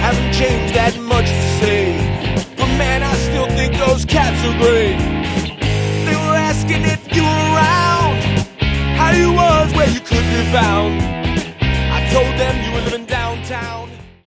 Haven't changed that much to say, but man, I still think those cats are great. They were asking it